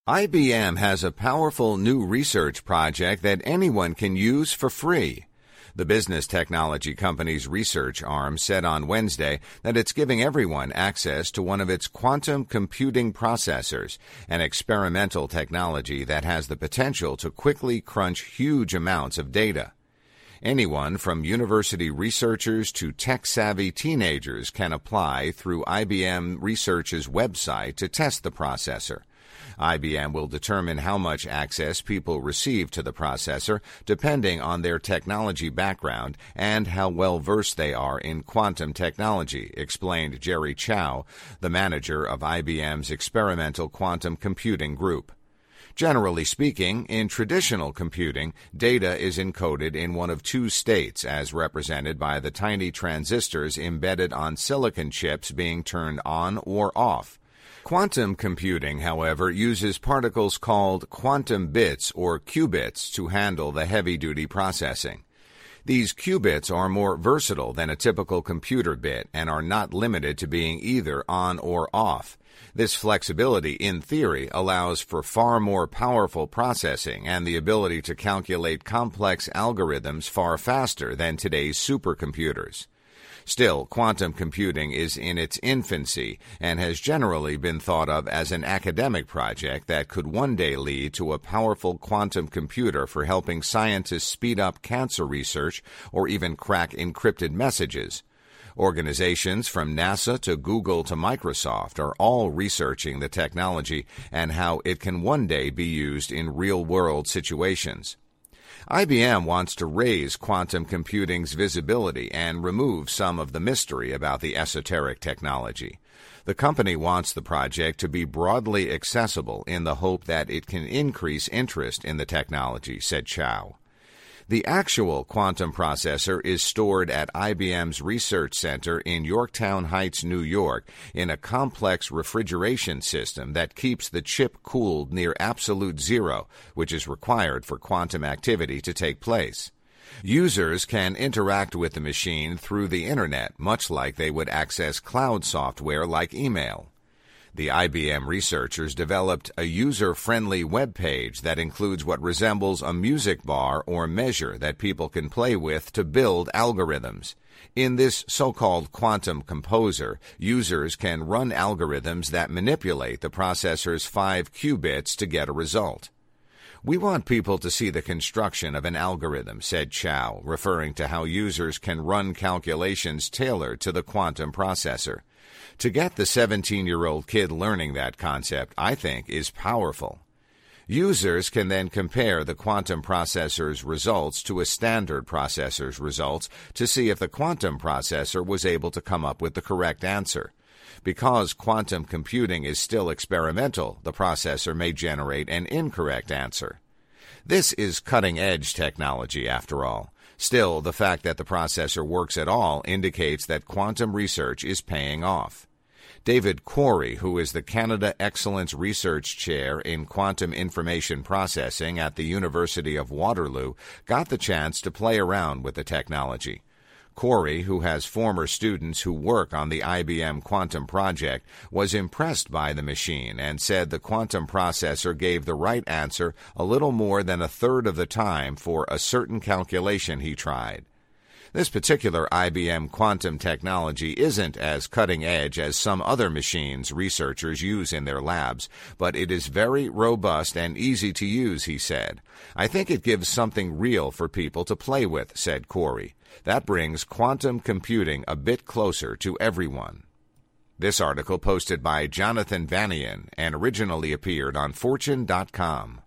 IBM has a powerful new research project that anyone can use for free. The business technology company's research arm said on Wednesday that it's giving everyone access to one of its quantum computing processors, an experimental technology that has the potential to quickly crunch huge amounts of data. Anyone from university researchers to tech-savvy teenagers can apply through IBM Research's website to test the processor. IBM will determine how much access people receive to the processor depending on their technology background and how well versed they are in quantum technology, explained Jerry Chao, the manager of IBM's experimental quantum computing group. Generally speaking, in traditional computing, data is encoded in one of two states as represented by the tiny transistors embedded on silicon chips being turned on or off. Quantum computing, however, uses particles called quantum bits or qubits to handle the heavy-duty processing. These qubits are more versatile than a typical computer bit and are not limited to being either on or off. This flexibility, in theory, allows for far more powerful processing and the ability to calculate complex algorithms far faster than today's supercomputers. Still, quantum computing is in its infancy and has generally been thought of as an academic project that could one day lead to a powerful quantum computer for helping scientists speed up cancer research or even crack encrypted messages. Organizations from NASA to Google to Microsoft are all researching the technology and how it can one day be used in real-world situations. IBM wants to raise quantum computing's visibility and remove some of the mystery about the esoteric technology. The company wants the project to be broadly accessible in the hope that it can increase interest in the technology, said Chao. The actual quantum processor is stored at IBM's research center in Yorktown Heights, New York, in a complex refrigeration system that keeps the chip cooled near absolute zero, which is required for quantum activity to take place. Users can interact with the machine through the Internet, much like they would access cloud software like email. The IBM researchers developed a user-friendly web page that includes what resembles a music bar or measure that people can play with to build algorithms. In this so-called quantum composer, users can run algorithms that manipulate the processor's 5 qubits to get a result. We want people to see the construction of an algorithm, said Chao, referring to how users can run calculations tailored to the quantum processor. To get the 17-year-old kid learning that concept, I think, is powerful. Users can then compare the quantum processor's results to a standard processor's results to see if the quantum processor was able to come up with the correct answer. Because quantum computing is still experimental, the processor may generate an incorrect answer. This is cutting-edge technology, after all. Still, the fact that the processor works at all indicates that quantum research is paying off. David Quarry, who is the Canada Excellence Research Chair in Quantum Information Processing at the University of Waterloo, got the chance to play around with the technology. Quarry, who has former students who work on the IBM Quantum Project, was impressed by the machine and said the quantum processor gave the right answer a little more than a third of the time for a certain calculation he tried. This particular IBM quantum technology isn't as cutting-edge as some other machines researchers use in their labs, but it is very robust and easy to use, he said. I think it gives something real for people to play with, said Quarry. That brings quantum computing a bit closer to everyone. This article posted by Jonathan Vanian and originally appeared on Fortune.com.